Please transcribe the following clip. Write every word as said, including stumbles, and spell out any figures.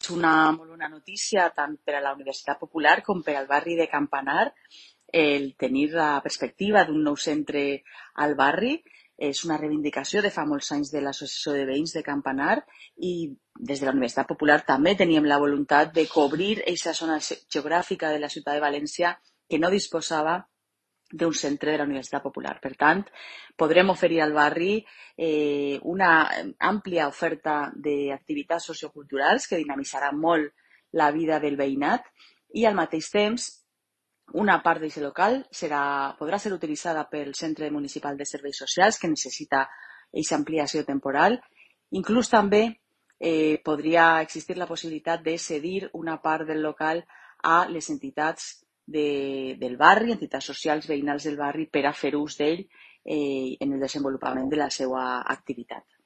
una molt bona notícia tant per a la Universitat Popular com per al barri de Campanar el tenir la perspectiva d'un nou centre al barri. És una reivindicació de fa molts anys de l'Associació de Veïns de Campanar i des de la Universitat Popular també teníem la voluntat de cobrir aquesta zona geogràfica de la ciutat de València que no disposava d'un centre de la Universitat Popular. Per tant, podrem oferir al barri eh, una àmplia oferta d'activitats socioculturals que dinamitzarà molt la vida del veïnat i al mateix temps una part d'aquest local serà, podrà ser utilitzada pel Centre Municipal de Serveis Socials, que necessita aquesta ampliació temporal. Inclús també eh, podria existir la possibilitat de cedir una part del local a les entitats de, del barri, entitats socials veïnals del barri, per a fer ús d'ell eh, en el desenvolupament de la seva activitat.